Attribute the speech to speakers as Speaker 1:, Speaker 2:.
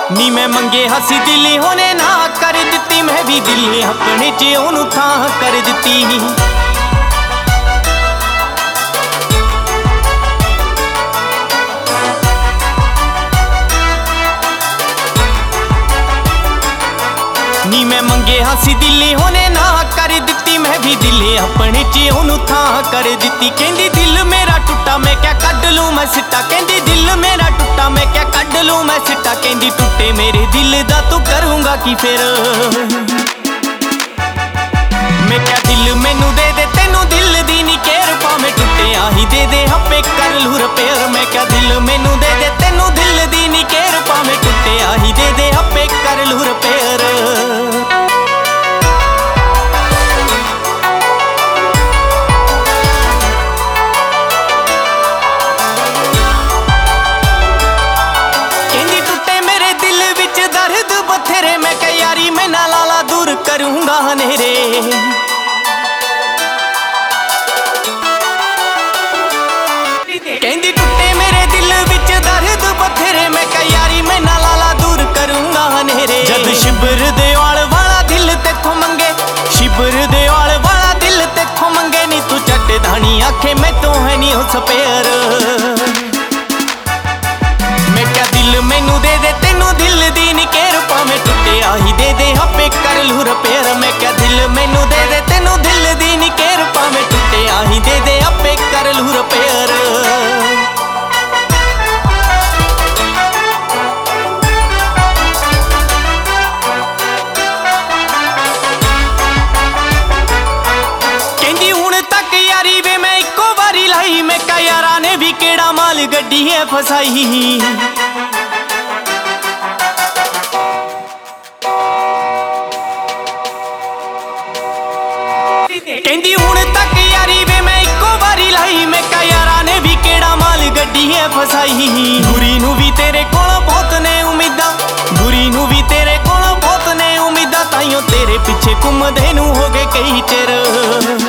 Speaker 1: नी मैं मंगे हसी दिली होने ना कर दिती, मैं भी दिल अपने च ओनू थां कर दिती। नी मैं मंगे हसी दिली होने ना कर दिती, मैं भी दिल अपने च ओनू थां कर दिती। कहंदी दिल मेरा टुटा मैं क्या कढ लूं मैं सिट्टा, कहंदी दिल मेरा टुटा मैं क्या कढ लूं मैं सिट्टा। कहंदी टुटे मेरे दिल दा तू करूंगा की फिर, मैं क्या दिल मैनू दे दे तेनू दिल दी नी केयर, भावें टुटे आही दे दे आपे कर लूं रिपेयर। मैं क्या दिल मैनू दे दे तेनू दिल दी नी केयर, भावें टुटे आही दे दे आपे कर लूं रिपेयर। मैं क्या यारी मैं ना लाला दूर करूंगा हनेरे, कहंदी टुटे मेरे दिल विच दर्द बथेरे, मैं क्या यारी मैं ना लाला दूर करूंगा हनेरे। जद शिबर दे आल वाला दिल तेथों मंगे, शिबर दे आल वाला दिल तेथों मंगे, नी तू चट धानी आखे मैं तो है नी हो सपेर। मैं क्या दिल मैनू दे दे तेनू दिल दी नी केयर, भावें टुटे आही दे दे आपे कर लूं रिपेयर। मैं क्या दिल मैनू दे दे तेनू दिल दी नी केयर, भावें टुटे आही दे दे आपे कर लूं रिपेयर। कहंदी हुण तक यारी वे मैं इक्को वारी लाई, मैं क्या यारा ने भी केड़ा माल गड्डी है फसाई। कहंदी हुण तक यारी वे मैं इक्को वारी लाई, मैं क्या यारा ने भी केड़ा माल गड्डी है फसाई। गुरी नू भी तेरे कोलों बहुत ने उम्मीदां, गुरी नू भी तेरे कोलों बहुत ने उम्मीदां, ताइयों तेरे पिछे घुमदे नू हो गए कई चिर।